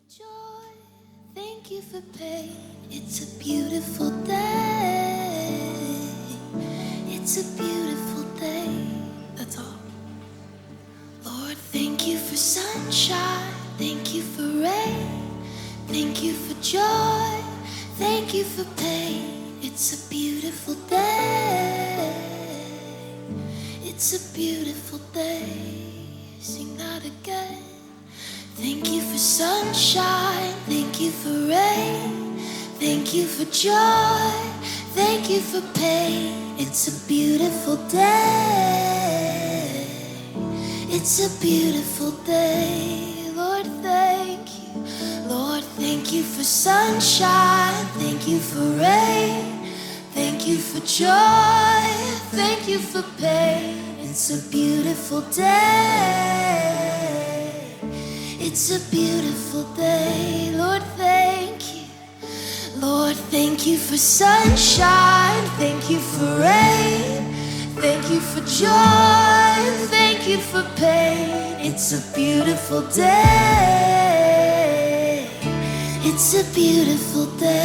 Joy, thank you for pain. It's a beautiful day. It's a beautiful day. That's all. Lord, thank you for sunshine. Thank you for rain. Thank you for joy. Thank you for pain. It's a beautiful day. It's a beautiful day. Sing that again. Thank you for sunshine, thank you for rain, thank you for joy, thank you for pain. It's a beautiful day. It's a beautiful day. Lord, thank you. Lord, thank you for sunshine, thank you for rain, thank you for joy, thank you for pain. It's a beautiful day. It's a beautiful day. Lord, thank you. Lord, thank you for sunshine. Thank you for rain. Thank you for joy. Thank you for pain. It's a beautiful day. It's a beautiful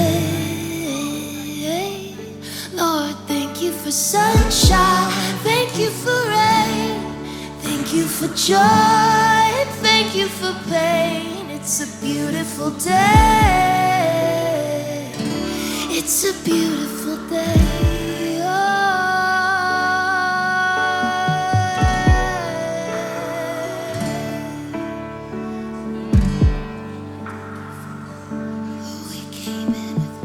day. Lord, thank you for sunshine. Thank you for rain. Thank you for joy. Thank you for pain. It's a beautiful day. It's a beautiful day. Oh, we came in with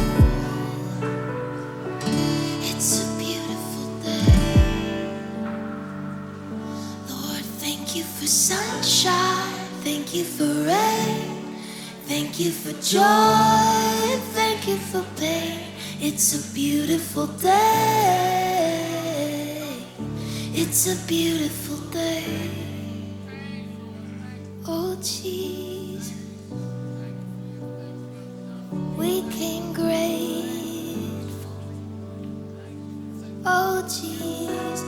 grateful. It's a beautiful day. Lord, thank you for sunshine. Thank you for rain, thank you for joy, thank you for pain. It's a beautiful day. It's a beautiful day. Oh Jesus, we came grateful. Oh Jesus,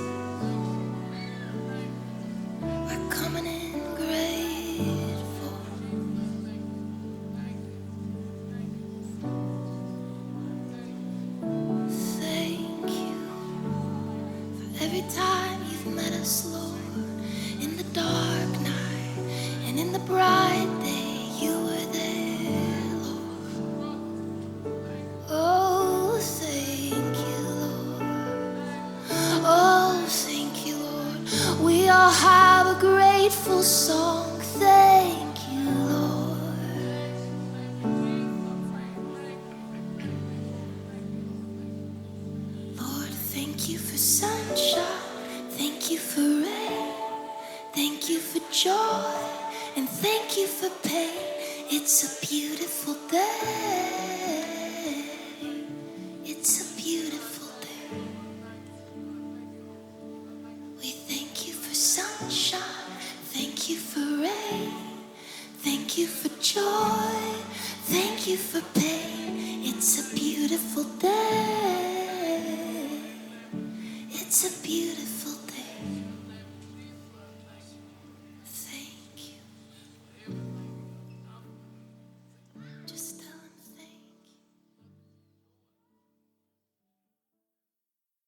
we're coming in. Every time you've met us, Lord, in the dark night and in the bright day, you were there, Lord. Oh, thank you, Lord. Oh, thank you, Lord. We all have a grateful song. Thank you, Lord. Lord, thank you for sunshine. Thank you for rain, thank you for joy, and thank you for pain. It's a beautiful day. It's a beautiful day. We thank you for sunshine, thank you for rain, thank you for joy, thank you for pain. It's a beautiful day. It's a beautiful